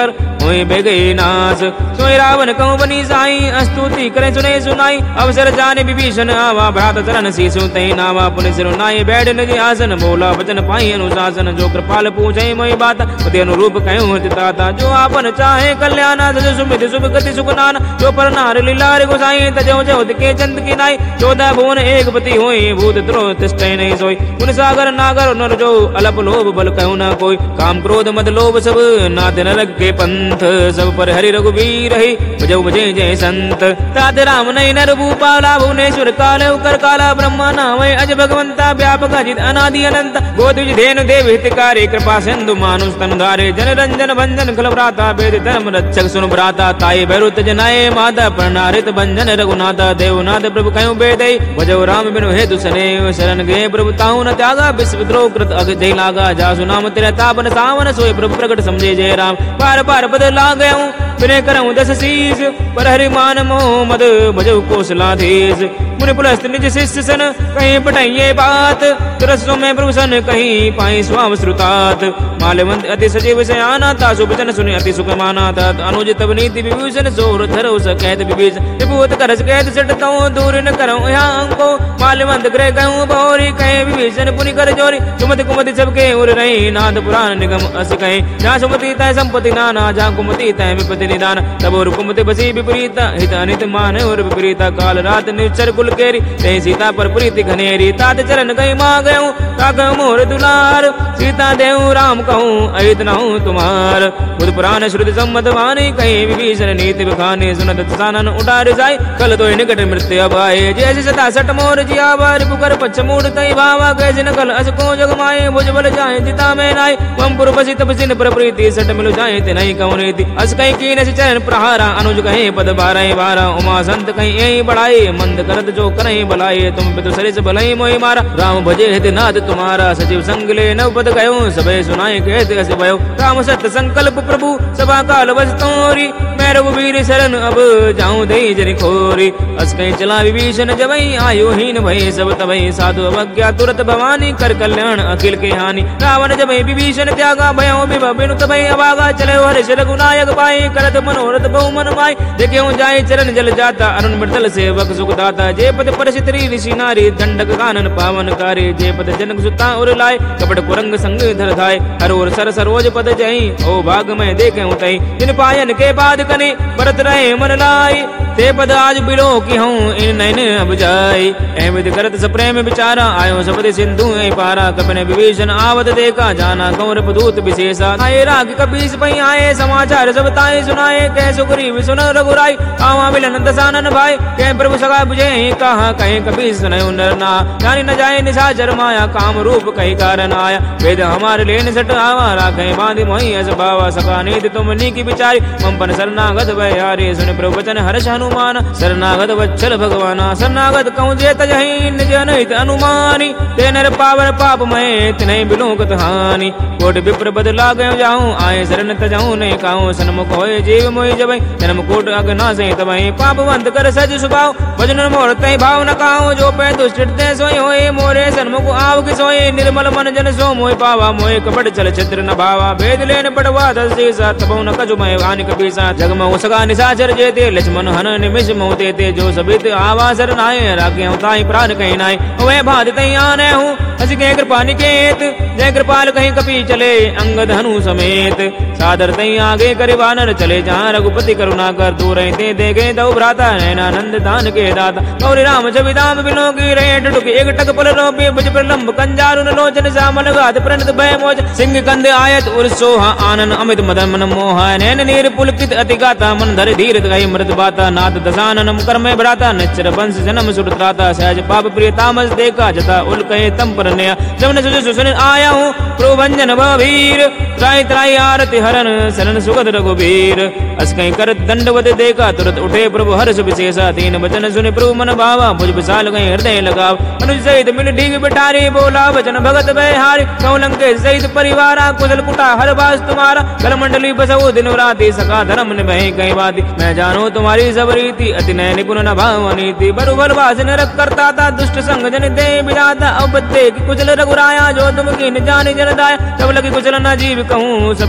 मोहि बेगई नास। सोई रावण कहूँ बनी साई स्तुति करे सुने सुनाई। अवसर जाने विभीषण आवा भ्रात चरण शीसु तई नावा। पुनि सिरुनाई बैठ निज आसन बोला वचन पाई अनुशासन। जो कृपाल पूछे मोहि बात पति अनुरूप कहूँ हितदाता। जो आपन चाहे कल्याण सज सुमित शुभ गति सुख नान। जो पर नार लीलार गोसाई तजो जहोत के चंद की नाई। 14 भुवन एक पति होई भूत द्रोह तिष्ठै नहीं सोई। पुन सागर नागर नर जो अलप लोभ बल कहूँ न कोई। काम क्रोध मद लोभ सब नाथ नरक के पंथ। सब पर हरि रघुवीर ही बजौ बजे जय संत। तात राम नहीं नर भूपाला भुवनेश्वर काल कर काला। ब्रह्मा नाम अज भगवंता व्यापक अजित अनादि अनंत। गोद्विज धेनु देव हितकारी कृपा सिंधु मानुष तन धारे। जन रंजन भंजन खल भ्राता वेद धर्म रक्षक सुन भ्राता। ताई भैरुत जनाए माता प्रणारित भंजन रघुनाथा। देवनाथ प्रभु कहूँ बेदई भजौ राम बिनु हेतु सनेव। शरण गए प्रभु ताहु न त्यागा विश्व द्रोह कृत अग जय लागा। जासु नाम तेरा तापन सावन सोए प्रभु प्रकट समझे जय राम। बार बार बदला गयऊँ विनय करऊँ 10 शीस। पर हरि मान मोह मद भजौ कौशलाधीश। मुनि पुलस्त निज शिष्य सन कहीं पटाइये बात। तुरस्व में प्रभु सन कहीं पाई स्वाम श्रुतात। माल्यवंत अति सजीव से आना तासु वचन सुने अति सुख माना। तात अनुज तब नीति विभूषण सोर धरो सकैत विभीषण। विभूत करस कैत सटतऊँ दूर न करऊँ यहाँ अंको। माल्यवंत ग्रह कहूँ बहोरी कहे विभीषण पुनि कर जोरी। सुमति कुमति सबके उर रही नाथ पुराण निगम अस कहे। जहाँ सुमति तय संपत्ति नाना जहाँ कुमति तय विपत्ति निदान। तब और कुमति बसी विपरीत हित अनित मान और विपरीत। काल रात निश्चर कुल केरी ते सीता पर प्रीति घनेरी। तात चरण गई माँ गयऊँ ताकहूँ मोर दुलार। सीता देहूँ राम कहूँ अहित नहूँ तुम्हार। बुध पुराण श्रुति सम्मत वाणी कहीं विभीषण नीति बखानी। सुनत सानन उठार जाय कल तो निकट मृत्यु अब आए। जैसे सता सट मोर जियावा रिपुकर पच्छ मूढ़ तई भावा। कैसे नकल अस को जग माए भुज बल जाए जिता में नाई। वम पुरपसी तपसिन पर प्रीति सट मिल जाए ते नहीं कहूँ रीति। अस कहीं कीन चरण प्रहारा अनुज कहीं पद बारह बारा। उमा संत कहीं यही बढ़ाई मंद करत जो करहीं भलाई। तुम पितु सरिस भलई मोहि मारा राम भजे हित नाथ तुम्हारा। सचिव संग ले नव पद गयो सबे सुनाए कहते अस भयो। राम सत्य संकल्प प्रभु सभा काल बस तोरी। मैं रघुवीर शरण अब जाऊँ दई जनि खोरी। अस कहीं चला विभीषण जबई आयुहीन भई सब तबई। साधु अवज्ञा तुरत भवानी कर कल्याण अखिल के हानि। रावण जबई विभीषण त्यागा भयो विभव बिनु तबई अभागा। चले हर्ष रघुनायक पाई करत मनोरथ बहु मन माई। देखे जाय चरण जल जाता अरुण मृतल सेवक सुख दाता। जे पद परसित ऋषि नारी दंडक कानन पावन कारी। जे पद जनक सुता उर लाए कपट कुरंग संग धर धाय। हर और सर सरोज पद जही ओ भाग में देखे तई। जिन पायन के बाद कने बरत रहे मन लाई। ते पद आज बिलो की हूँ इन नैन अब जाई। अहमद करत सप्रेम विचारा आयो सबद सिंधु ऐ पारा। कपन विभीषण आवत देखा जाना कौरव दूत विशेषा। आए राग कपीस पई आए समाचार सब ताए सुनाए। कह सुग्रीव सुन रघुराई आवा मिलन दसानन भाई। कह प्रभु सगा बुझे कहा कहे कपीस सुनयो नर ना। जानी न जाए निशाचर माया काम रूप कही कारण आया। वेद हमारे लेन सट आवा राखे बांधि मोहि अस भावा। सका नीति तुम नीकी विचारी मम पन शरणागत भयारी। सुन प्रभु वचन हर्ष हनुमान शरणागत वत्सल भगवाना। शरणागत कहूँ जे तजहि निज अनहित अनुमानी। ते नर पावन पाप मय तिन्हि बिलोकत हानि। कोट विप्र बदला गयो जाऊँ आए शरण तजहूँ नहीं कहूँ। सन्मुख होए जीव मोहि जबई जन्म कोट अगना से तबहि। पापवंत कर सज सुभाव भजन मोर तहि भाव न कहूँ। जो पै दुष्ट ते सोई होए मोरे सन्मुख आव कि सोई। निर्मल मन जन सो मोहि पावा मोहि कपट चल चित्र न भावा। भेद लेन पड़वा दशा तबहु न कछु मय हानि कपीसा। जगमहु सगा निशाचर जेते लक्ष्मण हन निमिष मोह तेते। जो सबित आवा शरणाय राखे ताहि प्राण कहीं नाय। वह भात तई आने हूँ हसी के कृपा निकेत। जय कृपाल कहीं कपी चले अंगद हनु समेत। सादर तई आगे करे वानर चले जहाँ रघुपति करुणा कर। दूर ते देखे दो भ्राता नैनानंद दान के दाता। गौरी राम छवि दाम बिलो की रहे डुक एक टक पल रोपे। भुज प्रलम्ब कंजारुन लोचन श्यामल गात प्रणत भय मोज। सिंह कंद आयत उर सोहा आनन अमित मदन मन मोहा। नैन नीर पुलकित अति गाता मन धर धीर गई मृत बाता। नाथ दसानन कर्म भ्राता निच्चर वंश जन्म सुरत्राता। सहज पाप प्रिय तामस देखा जता उल कहे तम पर नया। जमन सुन आया हूँ प्रोभंजन भीर। त्राई त्राई आरति हरन शरण सुगत रघुबीर। अस कहीं करत दंडवत देखा तुरत उठे प्रभु हर्ष विशेषा। तीन वचन सुने प्रभु मन भावा भुज विशाल कहीं हृदय लगाव। अनुज सहित मिल ढीग बिठारी बोला वचन भगत बहारी। कहूँ लंकेश सहित परिवारा कुशल कुटा हर बास तुम्हारा। कल मंडली बसऊ दिन राति सका धर्म निभहि कहीं बाती। मैं जानो तुम्हारी सब रीति अति नय निपुण न भाव नीति। बरु बलवास नरक करता था दुष्ट संग जन दे बिजाता। अब बत्ते की कुशल रघुराया जो तुम की न जानी जन दाया। तब लगी कुशल न जीव कहूँ सपनों मन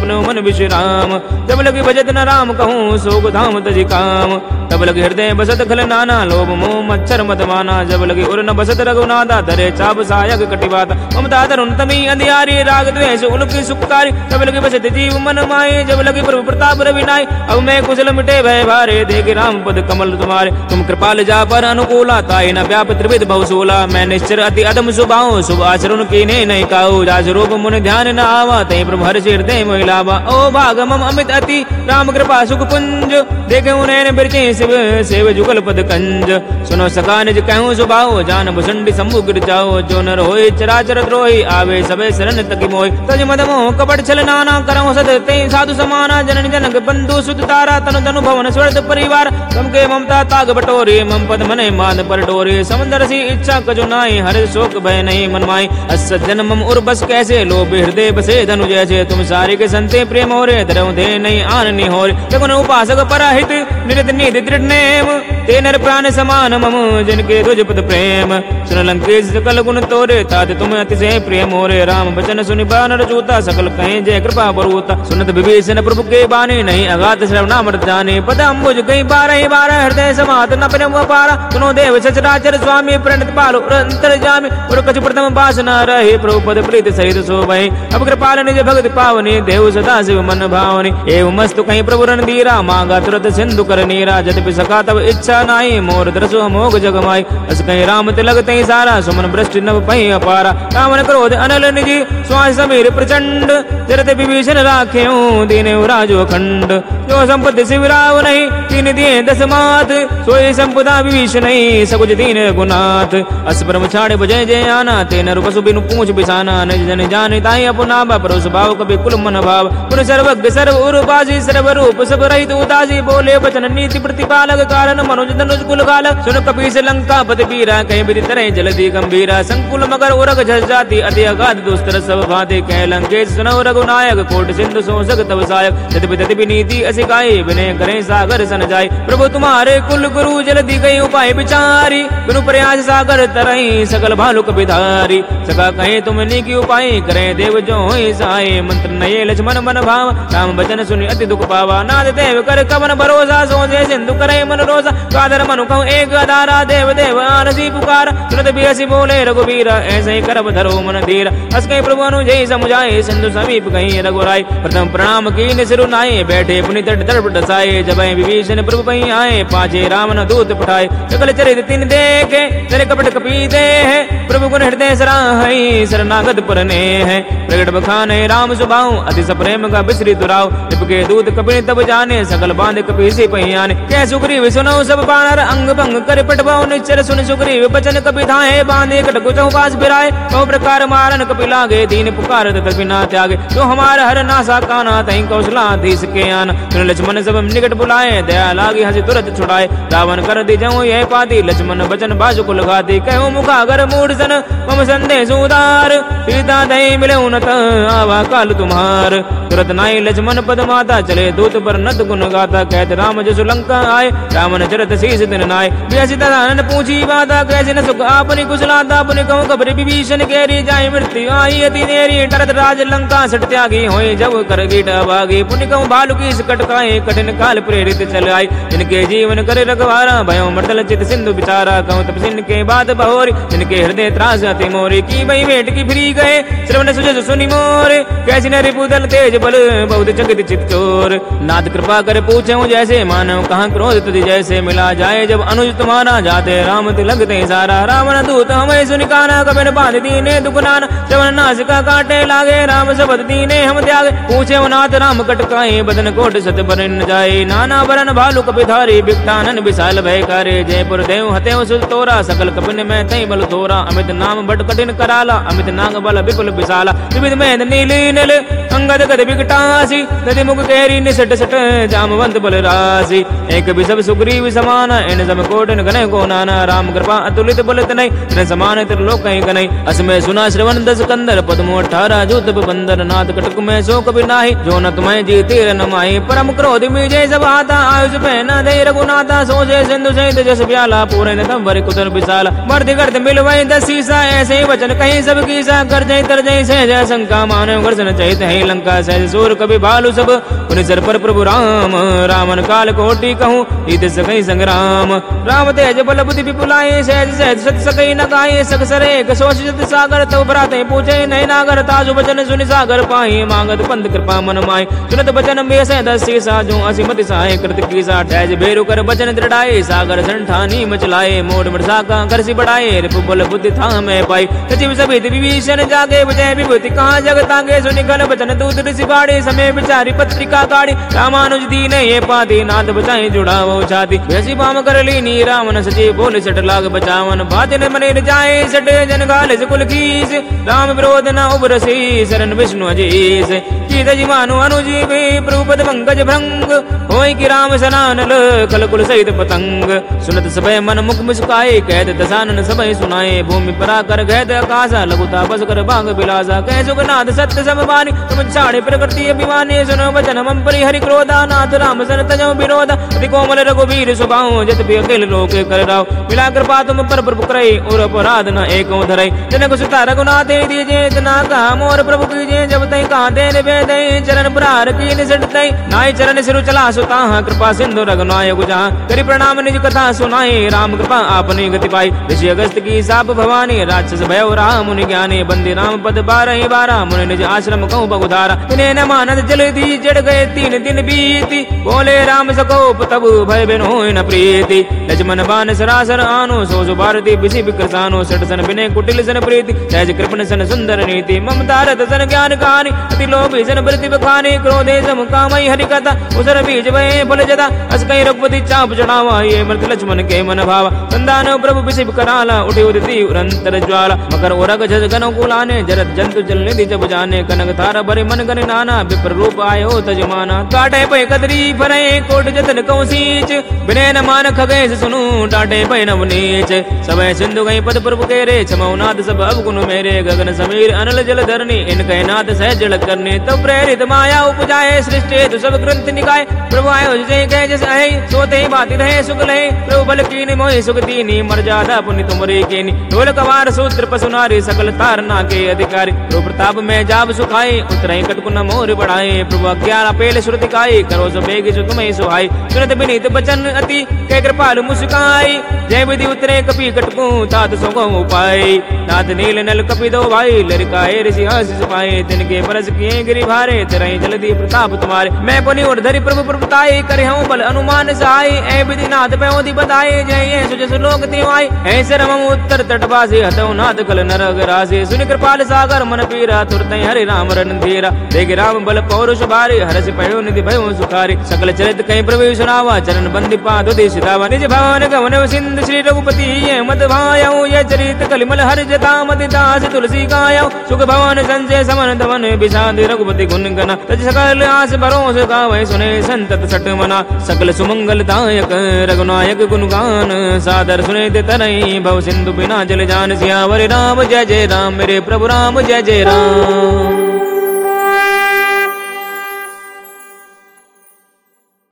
विश्राम। जब लगी भजत न राम कहूँ सोग धाम तजी काम। तब लगे हृदय बसत खल नाना लोभ मोह मच्छर मत माना। जब लगे उर न बसत रघुनाथा धरे चाप सायक कटिवाता। ममता तरुण तमी अंधियारी राग द्वेष उनकी सुखकारी। तब लगे बसत जीव मन माए जब लगे प्रभु प्रताप रविनाई। अब मैं कुशल मिटे भय भारे देखे राम पद कमल तुम्हारे। तुम कृपाल जा पर अनुकूला ताई न व्याप त्रिविध बहुसूला। मैं निश्चर अति अदम सुभाओ शुभ आचरण कीने नहीं काऊ। राज रूप मुनि ध्यान न आवा तय प्रभु हर्ष हृदय महिलावा। ओ भाग मम अमित अति राम कृपा सुख पुंज। देखे उन्हें बिरचे शिव सेव जुगल पद कंज। सुनो सका निज कहूँ सुभाओ जान भुसंडी शंभु गिर जाओ। जो नर होय चराचर द्रोही आवे सबे शरण तकी मोहि। तज मद मोह कपट छल नाना करऊँ सद तय साधु समाना। जनन जनक बंधु सुत तारा तनु तनु भवन स्वर्ग परिवार। तम के ममता ताग बटोरे मम पद मने मान पर डोरे। समंदर सी इच्छा कजु नाई हर शोक भय नहीं मन माई। अस जन्म मम उर बस कैसे लोभ हृदय बसे धनु जैसे। तुम सारे के संते प्रेम हो रे धरऊ दे नहीं आननी हो रे। जगुन उपासक पराहित निरत निधि दृढ़ नेम। ते नर प्राण समान मम जिनके तुझ पद प्रेम। सुन लंकेश सकल गुण तोरे तात तुम अतिशय प्रेम हो रे। राम बचन सुनि बानर चूता सकल कहें जय कृपा बरूता। सुनत विभीषण प्रभु के बानी नहीं अगात श्रवणामृत जाने। पद अम्बुज कई बारह बारह हृदय समात न प्रेम पारा। सुनो देव सचराचर स्वामी प्रणत पालो अंतर जामी। और कछु प्रथम बास न रहे प्रभु पद प्रीत सहित शोभहि। अब कृपाल निज भगत पावनी देव सदा शिव मन भावनी। एवं मस्तु कहीं प्रभु रणधीरा मांगा तुरत सिंधु कर नीरा। जदपि सका तब इच्छा नाई मोर दरसो मोग जगमाई। अस कहीं राम तिलक तई सारा सुमन भ्रष्ट नव पही अपारा। रावण क्रोध अनल निजी श्वास समीर प्रचंड। जरत विभीषण राख्यूं दीने राजो खंड। जो संपत्ति शिवराव नहीं तीन दिए दस मात। सोई संपदा विभीषण नहीं सकुच दीन गुनाथ। अस परम छाड़े बजय जय आना ते नर पशु बिनु पूछ बिसाना। निज जन जान ताई अपना परो स्वभाव कभी कुल मन भाव। पुन सर्वज्ञ सर्व उर्वासी सर्वरूप सब रहित उदासी। बोले वचन नीति प्रतिपालक कारण मनुज धनुज कुल गालक। सुन कपीस लंका पति पीरा कहीं बिधि तरह जलधि गंभीरा। संकुल मगर उरग झस जाति अति अगाध दुस्तर सब भाते। कह लंकेश सुनौ रघुनायक कोट सिंधु सोसक तव सायक। तदपि तदपि नीति असिकाई विनय करें सागर सन जाय। प्रभु तुम्हारे कुल गुरु जलधि गई उपाय विचारी। बिनु प्रयास सागर तरही सकल भालुक विधारी। सका कहे तुम नीकी उपाय करें देव जो होई सहाय। मंत्र नये लक्ष्मण मन भाव राम बचन सुनि अति दुख पावा। नाद देव कर कवन भरोसा सोचे सिंधु करे मन रोसा। कादर मनु कहूँ एक अधारा देव देव आनसी पुकार। तुरंत भी हसी बोले रघुबीरा ऐसे ही करब धरो मन धीरा। हस कहीं प्रभु अनुजय समुझाए सिंधु समीप कहीं रघुराय। प्रथम प्रणाम की सिरु नाये बैठे पुनि तट दर्प डसाए। जब विभीषण प्रभु पही आए पाछे रावण दूत पठाए। सकल चरित तिन देखे तेरे कपट कपी दे है। प्रभु गुण हृदय सराहई शरणागत परने है। प्रगट बखाने राम सुभाऊ अति सप्रेम का बिसरी दुराव। के दूत कपि तब जाने सकल बांध कपि से पहियाने। कह सुग्रीव सुनो सब बानर अंग भंग कर पटवाओ। निश्चर सुन सुग्रीव बचन कपि धाये बांधे कटकु चौपास फिराए। बहु प्रकार मारन कपि लागे दीन पुकार तपि ना त्यागे। जो हमार हर नासा काना तहीं कौशलाधीश के आन। सुन लक्ष्मण सब निकट बुलाए दया लागी हंसी तुरंत छुड़ाए। रावण कर दी जाऊँ यह पाती लक्ष्मण बचन बाजु कुल घाती। कहूँ मुखागर मूढ़ सन मम संदेश उदार। सीता दही मिले उनत आवा काल तुम्हार। तुरत नाई लक्ष्मण पद माता चले दूत पर नत गुण गाता। कहते राम जसु लंका आए रावण चरत शीस दिन नाय। बेसी तदानंद पूछी बाता कैसे न सुख आपनी कुशलाता। पुनि कहूँ खबर विभीषण केरी जाय मृत्यु आई अति नेरी। डरत राज लंका सट त्यागी होय जब कर गिट अभागी। पुनि कहूँ भालु की कटकाए कठिन काल प्रेरित चल आई। जिनके जीवन करे रखवारा भयो मटल चित सिंधु बिचारा। कहूँ तपसिन के बात बहोरी जिनके हृदय त्रास अति मोरी। की भई भेंट की फिरी गए श्रवण सुजस सुनि मोरे। कैसी न रिपुदल तेज बल बहुत जगत चित चोर। नाथ कृपा कर पूछूं जैसे मानव कहाँ क्रोध तुझ जैसे। मिला जाए जब अनुज तुम्हारा जाते राम तिलकते सारा। रावण दूत हमें सुनिकाना कबिन बांध दीने दुगुनाना। श्रवण नासिका काटे लागे राम शब्द दीने हम त्यागे। पूछे नाथ राम कटकाए बदन कोट सत बरन जाए। नाना बरन भालु कपि धारी बिकटानन विशाल भय करे। जयपुर देव हतेव सुत तोरा सकल कपिन में तई बल थोरा। अमित नाम बट कठिन कराला अमित नाग बल विपुल विशाला। विविध में नीली नील अंगद गद बिकटासी। नदी मुख केरी निसट सट जामवंत बल राशि। एक भी सब सुग्रीव समान इन सब कोटन गने को नाना। राम कृपा अतुलित बलत नहीं इन समान त्रिलोक कहीं गनई। असमय सुना श्रवण दस कंदर पद्मो 18 जूत बंदर। नाथ कटक में सो कभी नाही जो न तुम्हें जी तीर न माही। परम राम क्रोध मीजे सब आता आयुष पहना दे रघुनाथा सोचे सिंधु सहित जस प्याला पूरे न तम भरे कुतन विशाला मर्द गर्द मिल वही दसीसा ऐसे ही वचन कहीं सब कीसा कर जय तर जय सहज शंका मानव गर्जन चैत है लंका सहज सूर कवि भालू सब पुनिसर पर प्रभु राम रामन काल कोटि कहूँ ईद सकई संग्राम राम तेज बल बुद्धि विपुलाए सहज सहज सत सकई न गाये सकसरे सोच जत सागर तव भ्राते पूछे नहीं नागर ताजु बचन सुनि सागर पाए मांगत पंत कृपा मन माय सुनत बचन में से दसी सा जो असीमति सहाय कृत कीसा ठहज बेरु कर बचन दृढ़ाए सागर संठानी मचलाए मोड़ मृषा का कर सी बढ़ाए रिपु बल बुद्धि था मैं पाई सचिव सभी विभीषण जागे विजय विभूति कहाँ जगत आगे सुनि गल बचन दूत ऋषि बाड़े समय विचारी पत्रिका गाड़ी रामानुज दीन ये पाती नाथ बचाए जुड़ा वो छाती वैसी बाम कर लीनी रावण सचिव बोले सट लाग बचावन भाजन मने जाए सट जन गाल कुल कीस राम विरोध न उबरसी शरण विष्णु अजीस कीद जीवानु अनुजीवी प्रभुपद पंकज भृंग होय कि राम सनानल खल कुल सहित पतंग सुनत सबय मन मुख मुस्काए कहत दसानन सबय सुनाए भूमि परा कर गहत आकाशा लघुता बस कर बांग बिलासा कह सुगनाथ सत्य सब बानी तुम छाड़े प्रकृति अभिमानी सुनो वचन मम परि हरि क्रोधा नाथ राम सन तजो विरोध अति कोमल रघुवीर सुबाहु जत भी अकेल लोक कर राव मिला कृपा तुम पर प्रभु करई और अपराध न एको धरई जनक सुता रघुनाथ दीजे इतना कहा मोर प्रभु कीजे जब तई कहा देन वेदई चरण पुरार की निसटतई नाई चरण सिरु चला सुता कृपा सिंधु रघुनायक जहाँ करि प्रणाम निज कथा सुनाई राम कृपा आपनी गति पाई ऋषि अगस्त की साप भवानी राक्षस भय राम मुनि ज्ञानी बंदी राम पद 12 मुनि निज आश्रम कहूँ बहुधारा इन्हें न मानद जल दी जड़ गए 3 दिन बीती बोले राम सकोप तब भय बिन होय न प्रीति लक्ष्मण बान सरासर आनो सो भारती बिसी विक्रसानो सट सन बिने कुटिल सन प्रीति सहज कृपण सन सुंदर नीति ममता रत सन ज्ञान कहानी अति लोभी सन प्रति बखानी क्रोधे सम कामई हरि कथा उसर बीज भय फल जदा अस कहीं रघुपति चाप चढ़ावा ये मृत लक्ष्मण के मन भावा संदान प्रभु बिसिप कराला उठे उदती उरंतर ज्वाला मकर उरग झज गनो कुलाने जरत जंतु जल निधि जब जाने कनक थारा भरे मन गन नाना विप्र रूप आयो तजमाना काटे पे कदरी भरे कोट जतन कौसीच बिने न मान खगेश सुनु डाटे पे नव नीच समय सिंधु गई पद प्रभु के रे छमौनाथ सब अवगुण मेरे गगन समीर अनल जल धरनी इनके नाथ सहज जल करने तब प्रेरित माया उपजाए सृष्टि तो सब ग्रंथ निकाय प्रभु आयो जय कह जस है सोते ही बाती रहे सुख लहे प्रभु बल कीनी मोहि सुख दीनी मर्यादा पुण्य तुमरे कीनी ढोल कवार सूत्र पशुनारी सकल तारना के अधिकारी प्रभु प्रताप में जाब सुखाई उतरई कटकुन मोर बढ़ाए प्रभु अज्ञान पेल श्रुति खाई करो सो बेग जो तुम्हें सुहाई सुनत विनीत बचन अति कह कृपालु मुस्काई जय विधि उतरे कपि कटकू तात सो गो पाई नाथ नील नल कपि दो भाई लड़काए ऋषि हंस पाए तिनके परस किए गिरि भारे तेरही जल्दी प्रताप तुम्हारे मैं पुनि और धरि प्रभु प्रभुताई करे हूँ बल अनुमान सहाय ऐ विधि नाथ पैओधि बताए जय सुजस लोक ते आई ऐसे रम उत्तर तटवासी हतौ नाथ कल नरग राशि सुनि कृपाल सागर मन पीरा तुरत हरि राम रन धीरा देख राम बल पौरुष भारी हरस पयो निधि भयो सुखारी सकल चरित कहीं प्रभु सुनावा चरण बंदी पाद सिधावा निज भवन गवन सिंधु श्री रघुपति ये मत भायऊ ये चरित कलिमल हर जता मति दास तुलसी गायऊ सुख भवन संजय समन धवन विषाद रघुपति गुण गना तज सकल आस भरोस गावे सुने संतत सट मना सकल सुमंगल दायक रघुनायक गुणगान सादर सुने ते तरई भव सिंधु बिना जल जान सियावर राम जय जय राम मेरे प्रभु राम जय जय राम।